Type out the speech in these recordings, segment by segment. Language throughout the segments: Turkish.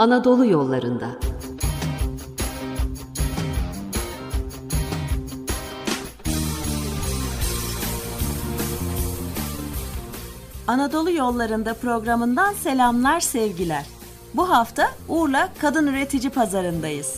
Anadolu yollarında. Anadolu Yollarında programından selamlar, sevgiler. Bu hafta Urla Kadın Üretici Pazarı'ndayız.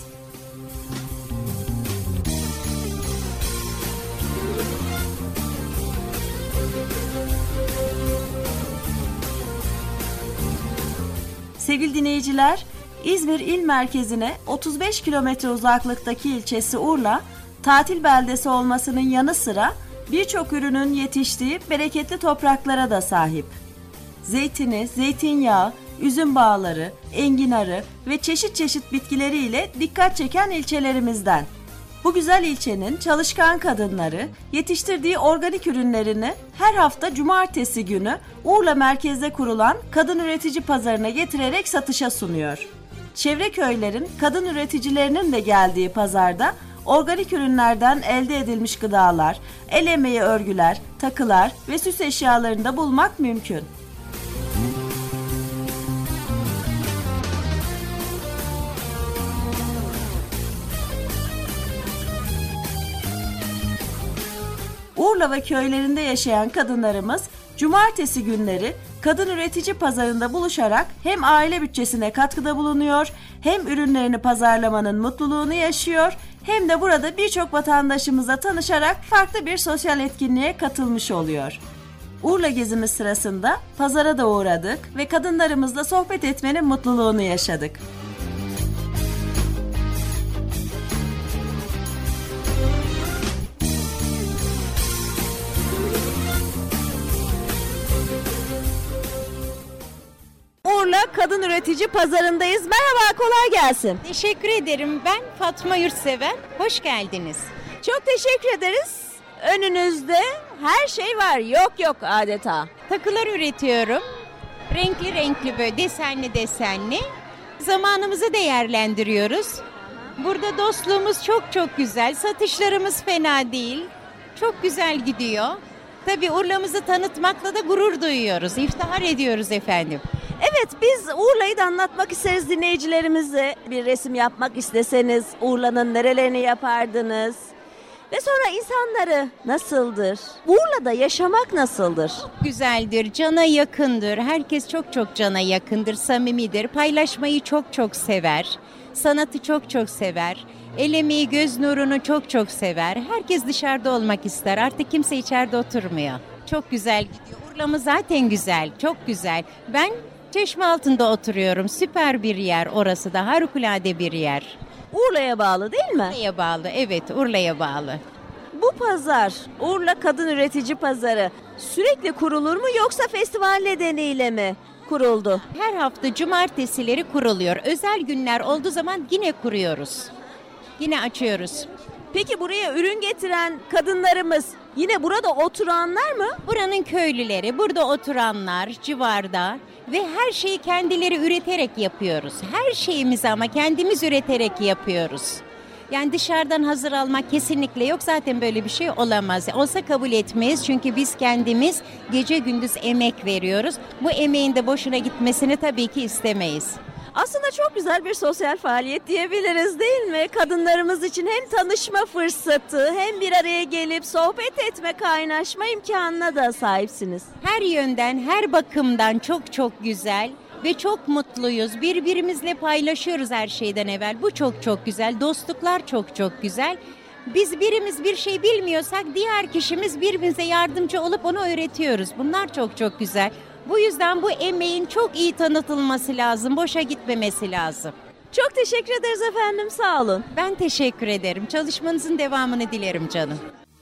Sevgili dinleyiciler, İzmir il merkezine 35 kilometre uzaklıktaki ilçesi Urla, tatil beldesi olmasının yanı sıra birçok ürünün yetiştiği bereketli topraklara da sahip. Zeytini, zeytinyağı, üzüm bağları, enginarı ve çeşit çeşit bitkileriyle dikkat çeken ilçelerimizden. Bu güzel ilçenin çalışkan kadınları yetiştirdiği organik ürünlerini her hafta cumartesi günü Urla merkezde kurulan kadın üretici pazarına getirerek satışa sunuyor. Çevre köylerin kadın üreticilerinin de geldiği pazarda organik ürünlerden elde edilmiş gıdalar, el emeği örgüler, takılar ve süs eşyalarını da bulmak mümkün. Urla ve köylerinde yaşayan kadınlarımız cumartesi günleri kadın üretici pazarında buluşarak hem aile bütçesine katkıda bulunuyor, hem ürünlerini pazarlamanın mutluluğunu yaşıyor, hem de burada birçok vatandaşımızla tanışarak farklı bir sosyal etkinliğe katılmış oluyor. Urla gezimiz sırasında pazara da uğradık ve kadınlarımızla sohbet etmenin mutluluğunu yaşadık. Urla Kadın Üretici Pazarı'ndayız. Merhaba, kolay gelsin. Teşekkür ederim. Ben Fatma Yurtsever. Hoş geldiniz. Çok teşekkür ederiz. Önünüzde her şey var. Yok adeta. Takılar üretiyorum. Renkli renkli, böyle desenli desenli. Zamanımızı değerlendiriyoruz. Burada dostluğumuz çok güzel. Satışlarımız fena değil. Çok güzel gidiyor. Tabii Urla'mızı tanıtmakla da gurur duyuyoruz. İftihar ediyoruz efendim. Evet, biz Urla'yı da anlatmak isteriz dinleyicilerimize. Bir resim yapmak isteseniz Urla'nın nerelerini yapardınız? Ve sonra insanları nasıldır? Urla'da yaşamak nasıldır? Güzeldir, cana yakındır. Herkes çok cana yakındır, samimidir. Paylaşmayı çok sever. Sanatı çok sever. El emeği, göz nurunu çok sever. Herkes dışarıda olmak ister. Artık kimse içeride oturmuyor. Çok güzel gidiyor. Urla'mız zaten güzel, çok güzel. Ben Çeşmealtı'nda oturuyorum. Süper bir yer orası da. Harikulade bir yer. Urla'ya bağlı değil mi? Urla'ya bağlı, evet, Urla'ya bağlı. Bu pazar, Urla Kadın Üretici Pazarı sürekli kurulur mu yoksa festival nedeniyle mi kuruldu? Her hafta cumartesileri kuruluyor. Özel günler olduğu zaman yine kuruyoruz. Yine açıyoruz. Peki buraya ürün getiren kadınlarımız yine burada oturanlar mı? Buranın köylüleri, burada oturanlar civarda ve her şeyi kendileri üreterek yapıyoruz. Her şeyimizi ama kendimiz üreterek yapıyoruz. Yani dışarıdan hazır almak kesinlikle yok. Zaten böyle bir şey olamaz. Olsa kabul etmeyiz çünkü biz kendimiz gece gündüz emek veriyoruz. Bu emeğin de boşuna gitmesini tabii ki istemeyiz. Aslında çok güzel bir sosyal faaliyet diyebiliriz değil mi? Kadınlarımız için hem tanışma fırsatı hem bir araya gelip sohbet etme, kaynaşma imkanına da sahipsiniz. Her yönden, her bakımdan çok güzel ve çok mutluyuz. Birbirimizle paylaşıyoruz her şeyden evvel. Bu çok güzel. Dostluklar çok güzel. Biz birimiz bir şey bilmiyorsak diğer kişimiz birbirimize yardımcı olup onu öğretiyoruz. Bunlar çok güzel. Bu yüzden bu emeğin çok iyi tanıtılması lazım, boşa gitmemesi lazım. Çok teşekkür ederiz efendim, sağ olun. Ben teşekkür ederim. Çalışmanızın devamını dilerim canım.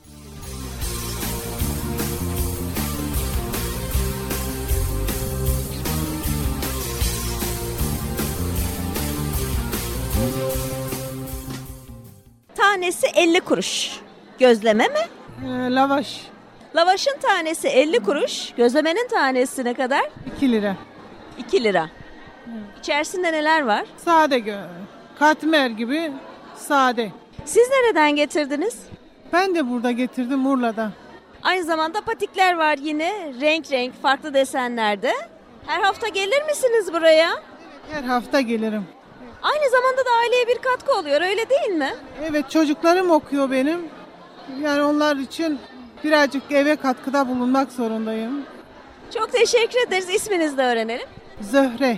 Tanesi 50 kuruş. Gözleme mi? Lavaş. Lavaşın tanesi 50 kuruş, gözlemenin tanesi ne kadar? 2 lira. 2 lira. İçerisinde neler var? Sade katmer gibi sade. Siz nereden getirdiniz? Ben de burada getirdim Urla'dan. Aynı zamanda patikler var yine renk farklı desenlerde. Her hafta gelir misiniz buraya? Her hafta gelirim. Aynı zamanda da aileye bir katkı oluyor, öyle değil mi? Evet, çocuklarım okuyor benim. Yani onlar için birazcık eve katkıda bulunmak zorundayım. Çok teşekkür ederiz. İsminizi de öğrenelim. Zöhre.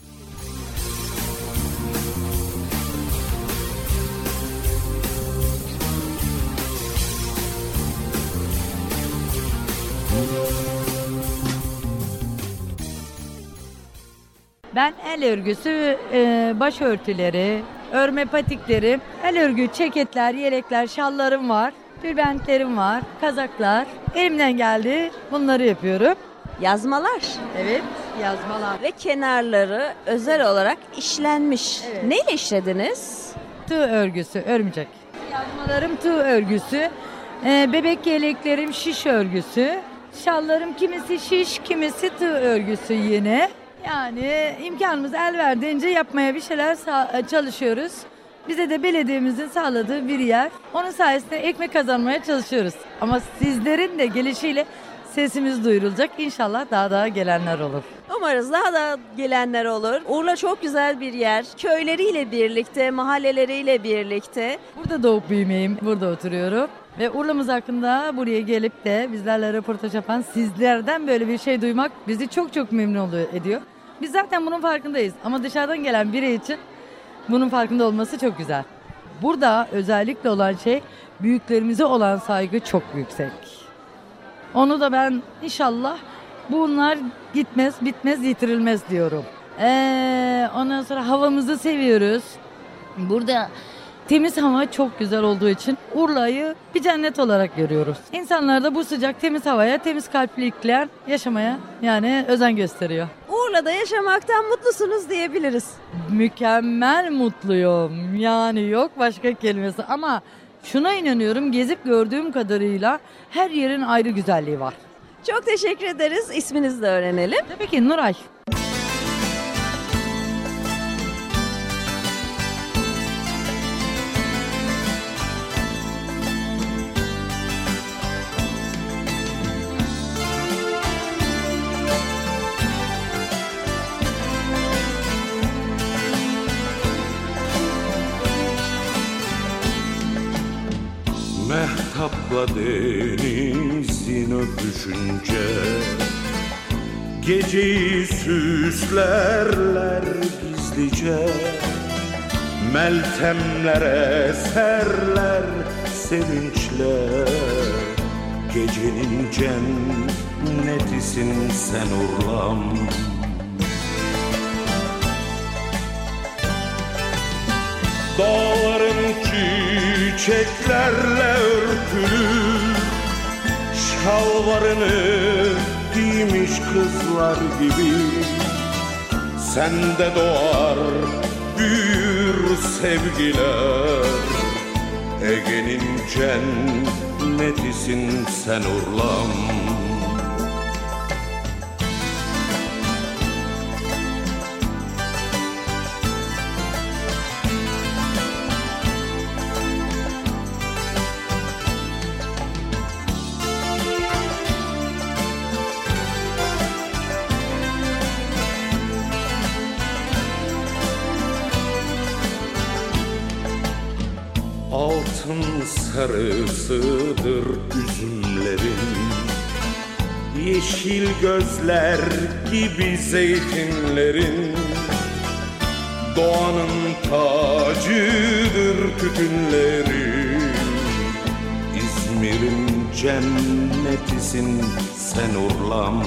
Ben el örgüsü, başörtüleri, örme patikleri, el örgü ceketler, yelekler, şallarım var, tülbentlerim var, kazaklar. Elimden geldi bunları yapıyorum. Yazmalar Evet, yazmalar. ve kenarları özel olarak işlenmiş. Evet. Neyle işlediniz? Tığ örgüsü, örümcek. Yazmalarım tığ örgüsü, bebek yeleklerim şiş örgüsü, şallarım kimisi şiş, kimisi tığ örgüsü yine. Yani imkanımız el verdiğince yapmaya bir şeyler çalışıyoruz. Bize de belediyemizin sağladığı bir yer. Onun sayesinde ekmek kazanmaya çalışıyoruz. Ama sizlerin de gelişiyle sesimiz duyurulacak. İnşallah daha gelenler olur. Umarız daha da gelenler olur. Urla çok güzel bir yer. Köyleriyle birlikte, mahalleleriyle birlikte. Burada doğup büyümeyim, burada oturuyorum. Ve Urla'mız hakkında buraya gelip de bizlerle röportaj yapan sizlerden böyle bir şey duymak bizi çok memnun ediyor. Biz zaten bunun farkındayız ama dışarıdan gelen biri için bunun farkında olması çok güzel. Burada özellikle olan şey büyüklerimize olan saygı çok yüksek. Onu da ben inşallah bunlar gitmez, bitmez, yitirilmez diyorum. Ondan sonra havamızı seviyoruz. Burada temiz hava çok güzel olduğu için Urla'yı bir cennet olarak görüyoruz. İnsanlar da bu sıcak temiz havaya, temiz kalplikler yaşamaya yani özen gösteriyor. Urla'da yaşamaktan mutlusunuz diyebiliriz. Mükemmel mutluyum. Yani yok başka kelimesi ama şuna inanıyorum, gezip gördüğüm kadarıyla her yerin ayrı güzelliği var. Çok teşekkür ederiz. İsminizi de öğrenelim. Tabii ki Nuray. Mehtapla denizin öpüşünce geceyi süslerler gizlice, meltemlere serler sevinçle. Gecenin cennetisin sen Urlam. Dağların çiçeklerle örtülü, şalvarını giymiş kızlar gibi. Sende doğar büyür sevgiler, Ege'nin cennetisin sen Urlam. Altın sarısıdır üzümlerin, yeşil gözler gibi zeytinlerin. Doğanın tacıdır tütünleri, İzmir'in cennetisin sen Urlam.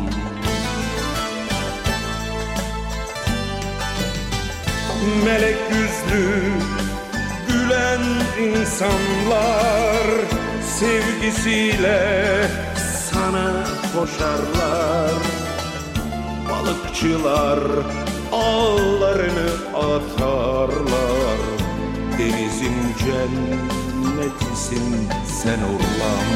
Melek yüzlü gülen insanlar, sevgisiyle sana koşarlar. Balıkçılar ağlarını atarlar, denizin cennetisin sen Urlam.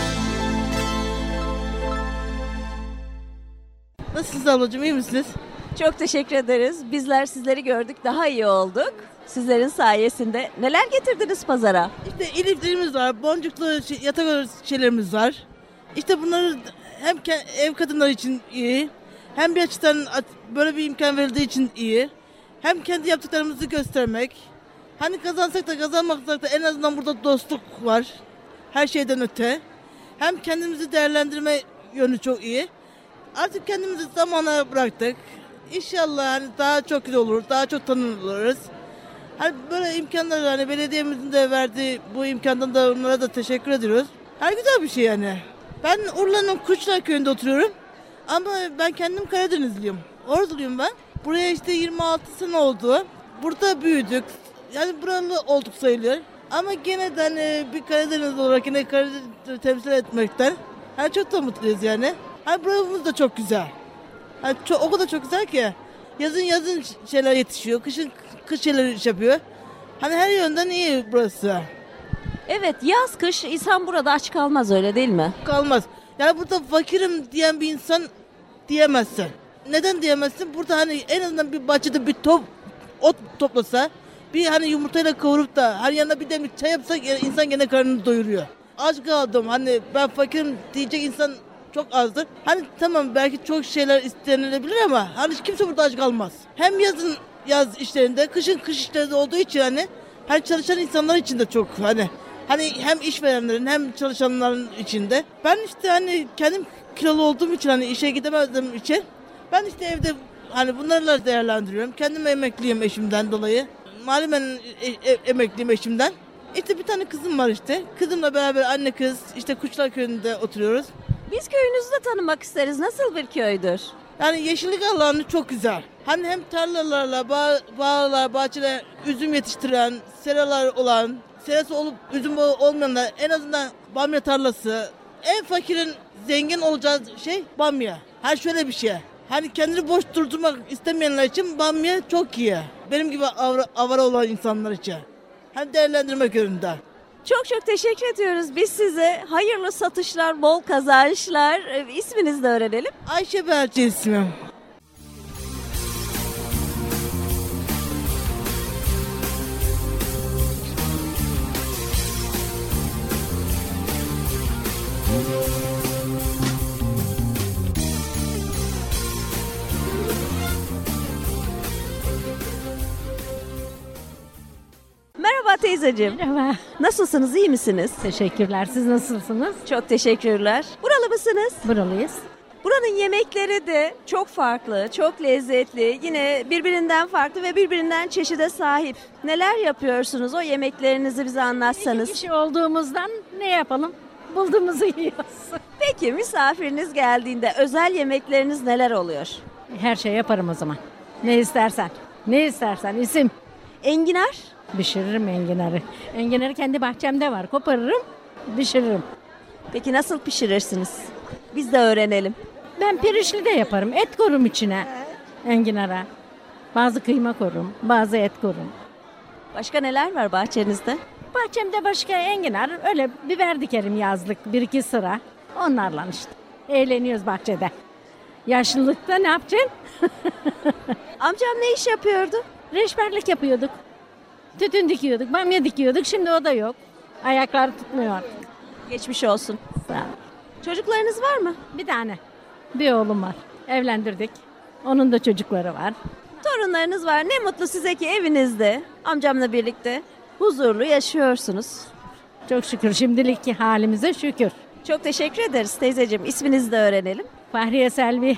Nasılsınız ablacığım, iyi misiniz? Çok teşekkür ederiz. Bizler sizleri gördük, daha iyi olduk. Sizlerin sayesinde. Neler getirdiniz pazara? İşte iliflerimiz var, boncuklu yatak şeylerimiz var. İşte bunları hem ev kadınları için iyi, hem bir açıdan böyle bir imkan verildiği için iyi. Hem kendi yaptıklarımızı göstermek. Hani kazansak da kazanmasak da en azından burada dostluk var. Her şeyden öte. Hem kendimizi değerlendirme yönü çok iyi. Artık kendimizi zamana bıraktık. İnşallah hani daha çok iyi olur, daha çok tanınırız. Hani böyle imkanlar, hani belediyemizin de verdiği bu imkandan da onlara da teşekkür ediyoruz. Her güzel bir şey yani. Ben Urla'nın Kuşlar Köyü'nde oturuyorum. Ama ben kendim Karadenizliyim. Orduluyum ben. Buraya işte 26 sene oldu. Burada büyüdük. Yani buralı olduk sayılıyor. Ama gene de hani bir Karadeniz olarak yine Karadeniz'i temsil etmekten hani çok da mutluyuz yani. Hani buramız da çok güzel. Hani o kadar çok güzel ki. Yazın şeyler yetişiyor. Kış şeyler yapıyor. Hani her yönden iyi burası. Evet, yaz kış insan burada aç kalmaz, öyle değil mi? Kalmaz. Yani burada fakirim diyen bir insan diyemezsin. Neden diyemezsin? Burada hani en azından bir bahçede bir ot toplasa, bir hani yumurtayla kavurup da hani yanına bir demlik çay yapsa insan gene karnını doyuruyor. Aç kaldım, hani ben fakirim diyecek insan çok azdır. Hani tamam, belki çok şeyler istenilebilir ama hani kimse burada aç kalmaz. Hem yazın yaz işlerinde, kışın kış işlerinde olduğu için hani çalışan insanlar için de çok hani hem işverenlerin hem çalışanların içinde. Ben işte hani kendim kilolu olduğum için, hani işe gidemediğim için ben işte evde hani bunlarla değerlendiriyorum. Kendim emekliyim eşimden dolayı. Malumen emekliyim eşimden. İşte bir tane kızım var işte. Kızımla beraber anne kız işte Kuşlar Köyü'nde oturuyoruz. Biz köyünüzü de tanımak isteriz. Nasıl bir köydür? Yani yeşillik alanı çok güzel. Hani hem tarlalarla, bağlar, bahçeler, üzüm yetiştiren, seralar olan, serası olup üzüm olmayanlar, en azından bamya tarlası. En fakirin zengin olacağı şey bamya. Hani şöyle bir şey. Hani kendini boş durdurmak istemeyenler için bamya çok iyi. Benim gibi avara olan insanlar için. Hani değerlendirmek yönünden. Çok çok teşekkür ediyoruz. Biz size hayırlı satışlar, bol kazançlar. İsminizi de öğrenelim. Ayşe Berce ismim. Merhaba teyzeciğim. Merhaba. Nasılsınız, iyi misiniz? Teşekkürler. Siz nasılsınız? Çok teşekkürler. Buralı mısınız? Buralıyız. Buranın yemekleri de çok farklı, çok lezzetli. Yine birbirinden farklı ve birbirinden çeşide sahip. Neler yapıyorsunuz? O yemeklerinizi bize anlatsanız. İki kişi olduğumuzdan ne yapalım? Bulduğumuzu yiyoruz. Peki misafiriniz geldiğinde özel yemekleriniz neler oluyor? Her şey yaparım o zaman. Ne istersen. Ne istersen. İsim. Enginar? Pişiririm enginarı. Enginarı kendi bahçemde var. Koparırım, pişiririm. Peki nasıl pişirirsiniz? Biz de öğrenelim. Ben pirinçli de yaparım. Et korum içine enginara. Bazı kıyma korum, bazı et korum. Başka neler var bahçenizde? Bahçemde başka enginar, öyle biber dikerim yazlık, bir iki sıra. Onlarla işte. Eğleniyoruz bahçede. Yaşlılıkta ne yapacaksın? Amcam ne iş yapıyordu? Reçberlik yapıyorduk. Tütün dikiyorduk, bamya dikiyorduk. Şimdi o da yok. Ayaklar tutmuyor artık. Geçmiş olsun. Sağ ol. Çocuklarınız var mı? Bir tane. Bir oğlum var. Evlendirdik. Onun da çocukları var. Torunlarınız var. Ne mutlu size ki evinizde amcamla birlikte huzurlu yaşıyorsunuz. Çok şükür. Şimdilik halimize şükür. Çok teşekkür ederiz teyzeciğim. İsminizi de öğrenelim. Fahriye Selvi.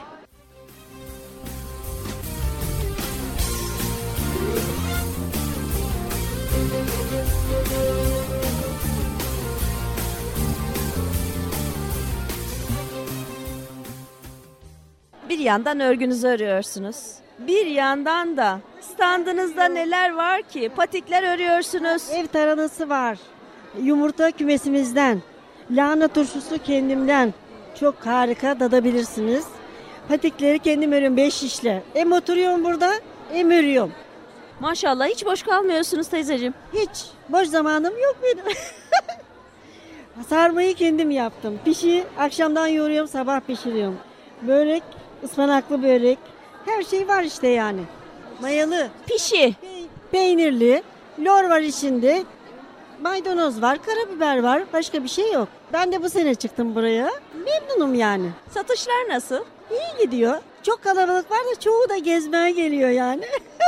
Bir yandan örgünüzü örüyorsunuz. Bir yandan da standınızda neler var ki? Patikler örüyorsunuz. Ev taranası var. Yumurta kümesimizden. Lahana turşusu kendimden. Çok harika tadabilirsiniz. Patikleri kendim örüyorum 5 şişle. Hem oturuyorum burada hem örüyorum. Maşallah hiç boş kalmıyorsunuz teyzeciğim. Hiç boş zamanım yok benim. Sarmayı kendim yaptım. Pişi akşamdan yoğuruyorum, sabah pişiriyorum. Börek, ıspanaklı börek, Her şey var işte yani. Mayalı, Pişi. peynirli, lor var içinde. Maydanoz var, karabiber var. Başka bir şey yok. Ben de bu sene çıktım buraya. Memnunum yani. Satışlar nasıl? İyi gidiyor. Çok kalabalık var da çoğu da gezmeye geliyor yani.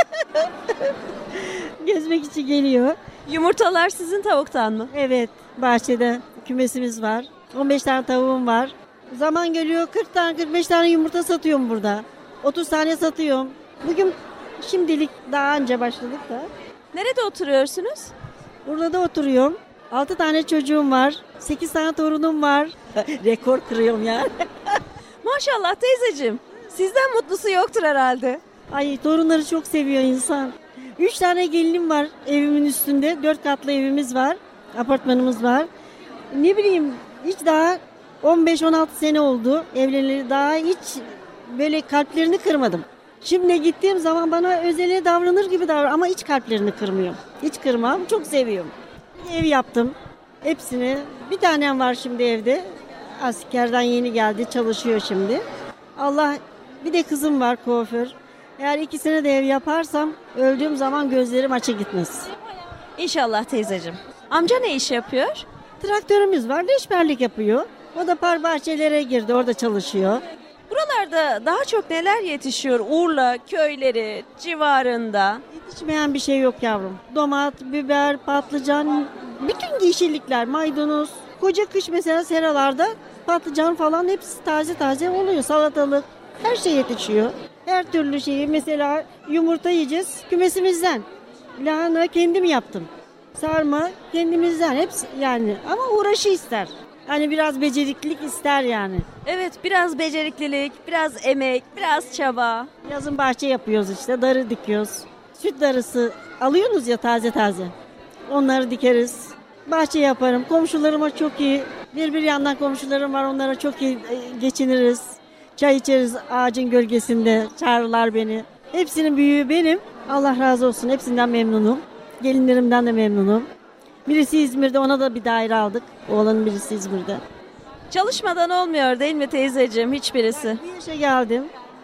Gezmek için geliyor. Yumurtalar sizin tavuktan mı? Evet, bahçede kümesimiz var. 15 tane tavuğum var. Zaman geliyor 40 tane 45 tane yumurta satıyorum burada. 30 tane satıyorum. Bugün şimdilik daha önce başladık da. Nerede oturuyorsunuz? Burada da oturuyorum. 6 tane çocuğum var. 8 tane torunum var. Rekor kırıyorum yani. Maşallah teyzeciğim. Sizden mutlusu yoktur herhalde. Ay torunları çok seviyor insan. 3 tane gelinim var evimin üstünde. 4 katlı evimiz var. Apartmanımız var. Ne bileyim hiç daha 15-16 sene oldu evleneli. Daha hiç böyle kalplerini kırmadım. Şimdi gittiğim zaman bana özele davranır gibi davranır ama hiç kalplerini kırmıyorum. Hiç kırmam. Çok seviyorum. Ev yaptım. Hepsini. Bir tanem var şimdi evde. Askerden yeni geldi. Çalışıyor şimdi. Allah bir de kızım var kuaför. Eğer 2 sene de ev yaparsam öldüğüm zaman gözlerim açık gitmez. İnşallah teyzeciğim. Amca ne iş yapıyor? Traktörümüz var. Leşberlik yapıyor. O da par bahçelere girdi. Orada çalışıyor. Buralarda daha çok neler yetişiyor? Urla, köyleri, civarında. Yetişmeyen bir şey yok yavrum. Domat, biber, patlıcan, bütün yeşillikler, maydanoz. Koca kış mesela seralarda patlıcan falan hepsi taze taze oluyor. Salatalık, her şey yetişiyor. Her türlü şeyi mesela yumurta yiyeceğiz kümesimizden. Lahana kendim yaptım. Sarma kendimizden hepsi yani ama uğraşı ister. Hani biraz beceriklilik ister yani. Evet, biraz beceriklilik, biraz emek, biraz çaba. Yazın bahçe yapıyoruz işte, darı dikiyoruz. Süt darısı alıyorsunuz ya taze taze. Onları dikeriz. Bahçe yaparım. Komşularıma çok iyi. Bir yandan komşularım var, onlara çok iyi geçiniriz. Çay içeriz ağacın gölgesinde. Çağırırlar beni. Hepsinin büyüğü benim. Allah razı olsun. Hepsinden memnunum. Gelinlerimden de memnunum. Birisi İzmir'de, ona da bir daire aldık. Oğlanın birisi İzmir'de. Çalışmadan olmuyor değil mi teyzeciğim hiçbirisi? Bir yaşa geldim.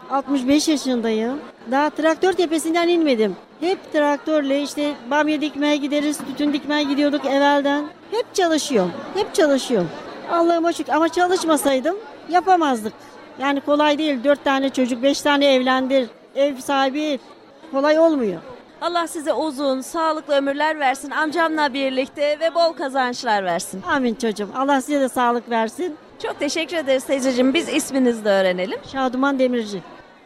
65 yaşındayım. Daha traktör tepesinden inmedim. Hep traktörle işte bamya dikmeye gideriz, tütün dikmeye gidiyorduk evvelden. Hep çalışıyorum. Hep çalışıyorum. Allah'ıma şükür ama çalışmasaydım yapamazdık. Yani kolay değil. 4 tane çocuk, 5 tane evlendir, ev sahibi et. Kolay olmuyor. Allah size uzun, sağlıklı ömürler versin amcamla birlikte ve bol kazançlar versin. Amin çocuğum. Allah size de sağlık versin. Çok teşekkür ederiz teyzeciğim. Biz isminizi de öğrenelim. Şaduman Demirci.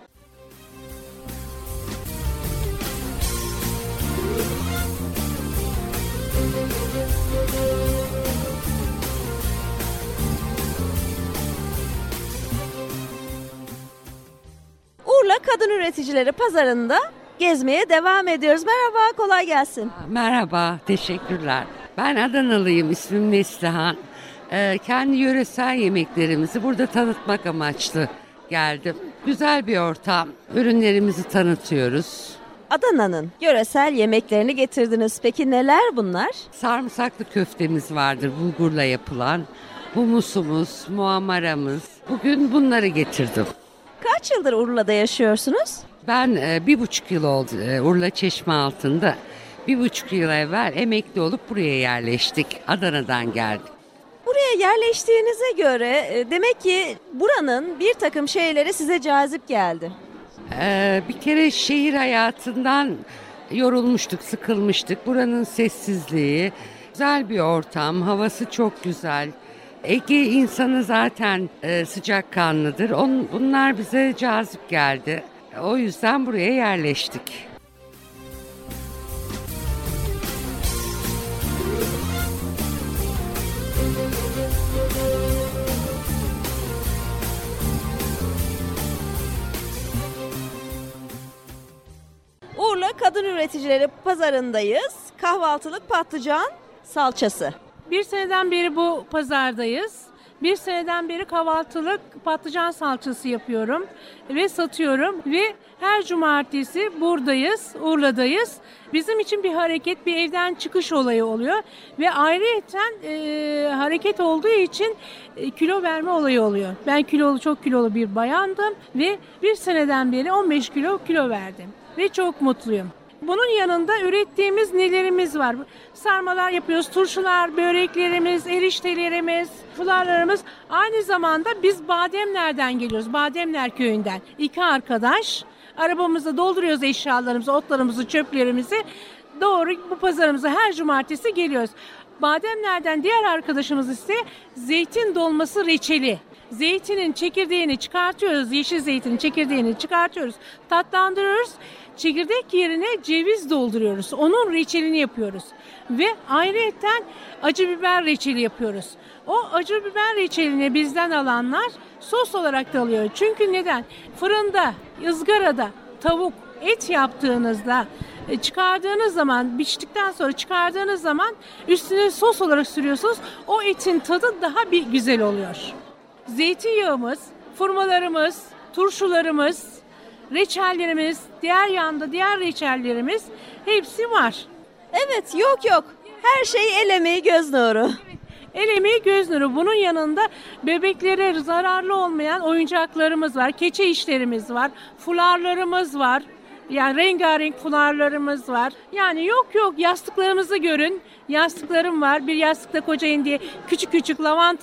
Urla Kadın Üreticileri Pazarı'nda gezmeye devam ediyoruz. Merhaba, kolay gelsin. Merhaba, teşekkürler. Ben Adanalıyım, ismim Neslihan. Kendi yöresel yemeklerimizi burada tanıtmak amaçlı geldim. Güzel bir ortam, ürünlerimizi tanıtıyoruz. Adana'nın yöresel yemeklerini getirdiniz. Peki neler bunlar? Sarımsaklı köftemiz vardır, bulgurla yapılan. Humusumuz, muammaramız. Bugün bunları getirdim. Kaç yıldır Urla'da yaşıyorsunuz? Ben 1,5 yıl oldu Urla Çeşmealtı'nda. 1,5 yıl evvel emekli olup buraya yerleştik. Adana'dan geldik. Buraya yerleştiğinize göre demek ki buranın bir takım şeyleri size cazip geldi. Bir kere şehir hayatından yorulmuştuk, sıkılmıştık. Buranın sessizliği, güzel bir ortam, havası çok güzel. Ege insanı zaten sıcakkanlıdır. Bunlar bize cazip geldi. O yüzden buraya yerleştik. Urla Kadın Üreticileri Pazarı'ndayız. Kahvaltılık patlıcan salçası. Bir seneden beri bu pazardayız. Bir seneden beri kahvaltılık patlıcan salçası yapıyorum ve satıyorum ve her cumartesi buradayız, Urla'dayız. Bizim için bir hareket, bir evden çıkış olayı oluyor ve ayrıyeten hareket olduğu için kilo verme olayı oluyor. Ben çok kilolu bir bayandım ve bir seneden beri 15 kilo verdim ve çok mutluyum. Bunun yanında ürettiğimiz nelerimiz var? Sarmalar yapıyoruz, turşular, böreklerimiz, eriştelerimiz, fularlarımız. Aynı zamanda biz Bademler'den geliyoruz, Bademler köyünden. 2 arkadaş arabamızda dolduruyoruz eşyalarımızı, otlarımızı, çöplerimizi. Doğru bu pazarımıza her cumartesi geliyoruz. Bademler'den diğer arkadaşımız ise zeytin dolması reçeli. Zeytinin çekirdeğini çıkartıyoruz, yeşil zeytinin çekirdeğini çıkartıyoruz, tatlandırıyoruz. Çekirdek yerine ceviz dolduruyoruz. Onun reçelini yapıyoruz. Ve ayrıyeten acı biber reçeli yapıyoruz. O acı biber reçelini bizden alanlar sos olarak da alıyor. Çünkü neden? Fırında, ızgarada tavuk, et yaptığınızda çıkardığınız zaman, biçtikten sonra çıkardığınız zaman üstüne sos olarak sürüyorsunuz. O etin tadı daha bir güzel oluyor. Zeytinyağımız, fırmalarımız, turşularımız, reçellerimiz, diğer reçellerimiz hepsi var. Evet, yok. Her şey el emeği, göz nuru. El emeği, göz nuru. Bunun yanında bebeklere zararlı olmayan oyuncaklarımız var, keçe işlerimiz var, fularlarımız var. Yani rengarenk fularlarımız var. Yani yok yastıklarımızı görün. Yastıklarım var. Bir yastıkta kocayın diye küçük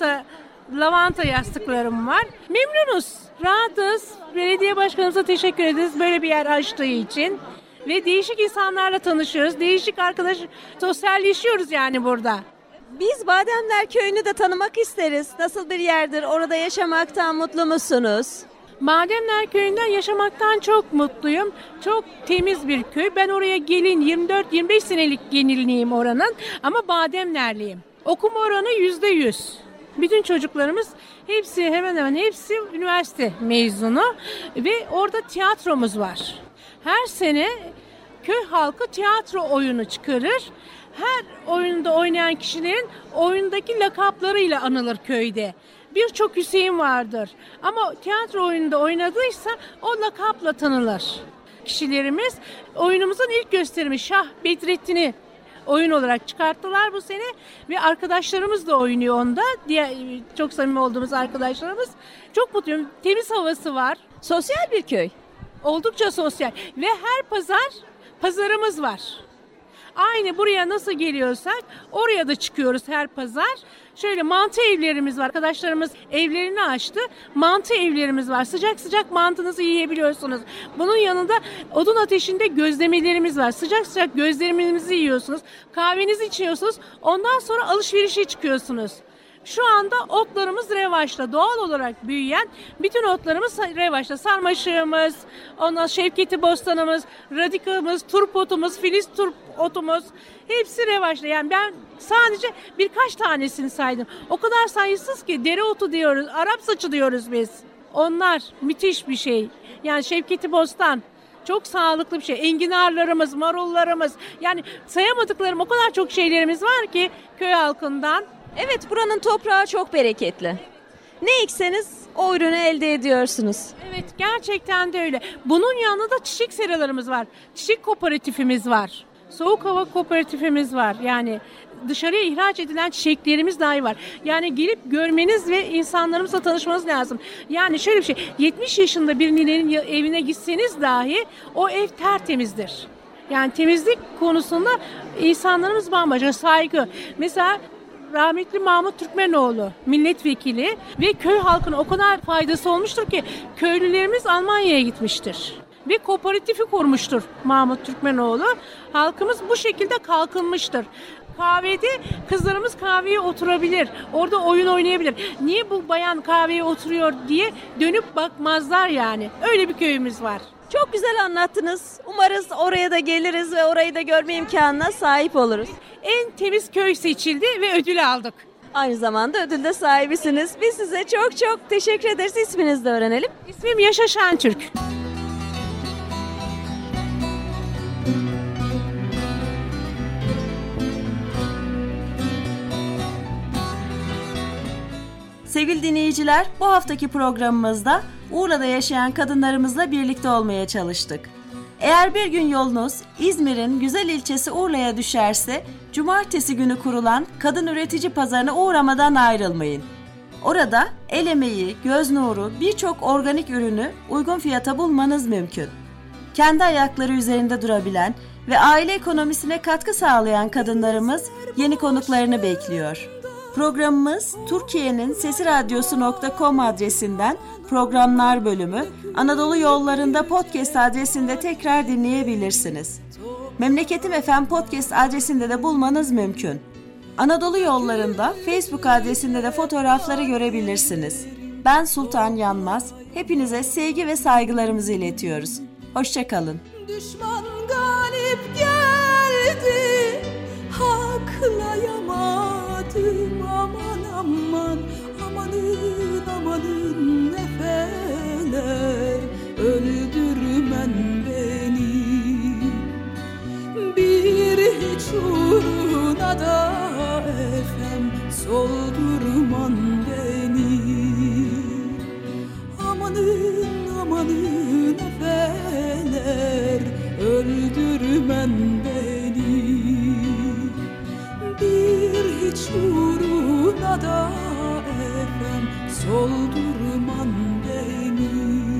lavanta yastıklarım var. Memnunuz, rahatız. Belediye başkanımıza teşekkür ederiz böyle bir yer açtığı için. Ve değişik insanlarla tanışıyoruz. Değişik arkadaş, sosyalleşiyoruz yani burada. Biz Bademler Köyü'nü de tanımak isteriz. Nasıl bir yerdir? Orada yaşamaktan mutlu musunuz? Bademler Köyü'nden yaşamaktan çok mutluyum. Çok temiz bir köy. Ben oraya gelin 24-25 senelik gelinliğim oranın ama Bademlerliyim. Okuma oranı %100. Bütün çocuklarımız hemen hemen hepsi üniversite mezunu ve orada tiyatromuz var. Her sene köy halkı tiyatro oyunu çıkarır. Her oyunda oynayan kişilerin oyundaki lakaplarıyla anılır köyde. Birçok Hüseyin vardır ama tiyatro oyununda oynadıysa o lakapla tanınır. Kişilerimiz oyunumuzun ilk gösterimi Şah Bedrettin'i oyun olarak çıkarttılar bu sene ve arkadaşlarımız da oynuyor onda. Çok samimi olduğumuz arkadaşlarımız. Çok mutluyum. Temiz havası var. Sosyal bir köy. Oldukça sosyal ve her pazarımız var. Aynı buraya nasıl geliyorsak oraya da çıkıyoruz her pazar. Şöyle mantı evlerimiz var. Arkadaşlarımız evlerini açtı. Mantı evlerimiz var. Sıcak sıcak mantınızı yiyebiliyorsunuz. Bunun yanında odun ateşinde gözlemelerimiz var. Sıcak sıcak gözlemelerinizi yiyorsunuz. Kahvenizi içiyorsunuz. Ondan sonra alışverişe çıkıyorsunuz. Şu anda otlarımız revaçta. Doğal olarak büyüyen bütün otlarımız revaçta. Sarmaşığımız, ondan Şevketi bostanımız, radikamız, turp otumuz, filiz turp otumuz hepsi revaçta. Yani ben sadece birkaç tanesini saydım. O kadar sayısız ki dereotu diyoruz, Arap saçı diyoruz biz. Onlar müthiş bir şey. Yani Şevketi bostan çok sağlıklı bir şey. Enginarlarımız, marullarımız yani sayamadıklarım o kadar çok şeylerimiz var ki köy halkından. Evet, buranın toprağı çok bereketli. Ne ekseniz o ürünü elde ediyorsunuz. Evet, gerçekten de öyle. Bunun yanında çiçek seralarımız var. Çiçek kooperatifimiz var. Soğuk hava kooperatifimiz var. Yani dışarıya ihraç edilen çiçeklerimiz dahi var. Yani gelip görmeniz ve insanlarımızla tanışmanız lazım. Yani şöyle bir şey, 70 yaşında birinin evine gitseniz dahi o ev tertemizdir. Yani temizlik konusunda insanlarımız bambaşka, saygı. Mesela rahmetli Mahmut Türkmenoğlu milletvekili ve köy halkına o kadar faydası olmuştur ki köylülerimiz Almanya'ya gitmiştir. Ve kooperatifi kurmuştur Mahmut Türkmenoğlu. Halkımız bu şekilde kalkınmıştır. Kahvede kızlarımız kahveye oturabilir. Orada oyun oynayabilir. Niye bu bayan kahveye oturuyor diye dönüp bakmazlar yani. Öyle bir köyümüz var. Çok güzel anlattınız. Umarız oraya da geliriz ve orayı da görme imkanına sahip oluruz. En temiz köy seçildi ve ödül aldık. Aynı zamanda ödülde sahibisiniz. Biz size çok çok teşekkür ederiz. İsminizi de öğrenelim. İsmim Yaşa Şentürk. Sevgili dinleyiciler, bu haftaki programımızda Urla'da yaşayan kadınlarımızla birlikte olmaya çalıştık. Eğer bir gün yolunuz İzmir'in güzel ilçesi Urla'ya düşerse, cumartesi günü kurulan Kadın Üretici Pazarı'na uğramadan ayrılmayın. Orada el emeği, göz nuru, birçok organik ürünü uygun fiyata bulmanız mümkün. Kendi ayakları üzerinde durabilen ve aile ekonomisine katkı sağlayan kadınlarımız yeni konuklarını bekliyor. Programımız Türkiye'nin sesiradyosu.com adresinden programlar bölümü Anadolu Yollarında podcast adresinde tekrar dinleyebilirsiniz. Memleketim FM podcast adresinde de bulmanız mümkün. Anadolu Yollarında Facebook adresinde de fotoğrafları görebilirsiniz. Ben Sultan Yanmaz. Hepinize sevgi ve saygılarımızı iletiyoruz. Hoşça kalın. Düşman galip geldi, haklayamadım. Aman aman, amanın amanın nefeler, öldürmen beni. Bir hiç uğruna da efem, soldurman beni. Amanın amanın efeler, öldürmen beni. Bir hiç uğruna da efem, soldurman beni.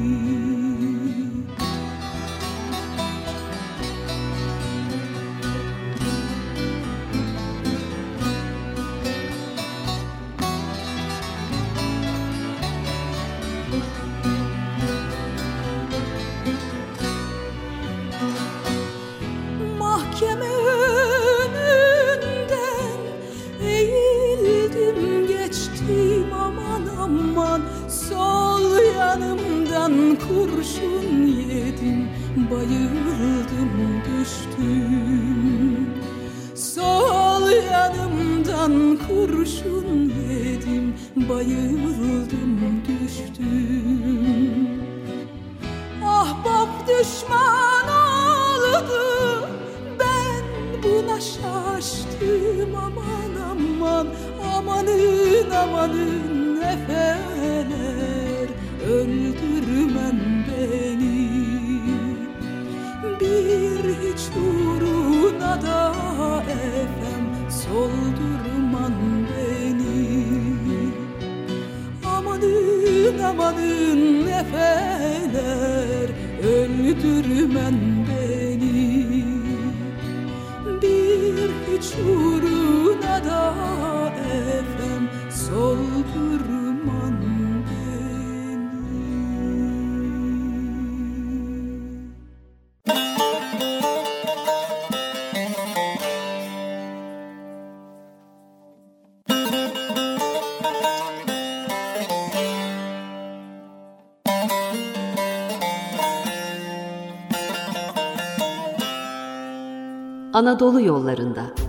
Mahkeme önünden eğildim geçtim, aman aman. Sol yanımdan kurşun yedim, bayıldım düştüm. Sol yanımdan kurşun yedim, bayıldım düştüm. Ahbap düşman oldu, ben buna şaştım. Aman aman, amanın amanın efeler, öldürmen beni. Bir hiç uğruna da efem, soldurman beni. Amanın amanın efeler, öldürmen beni. Bir hiç uğruna da efem, soldurman beni. Anadolu Yollarında.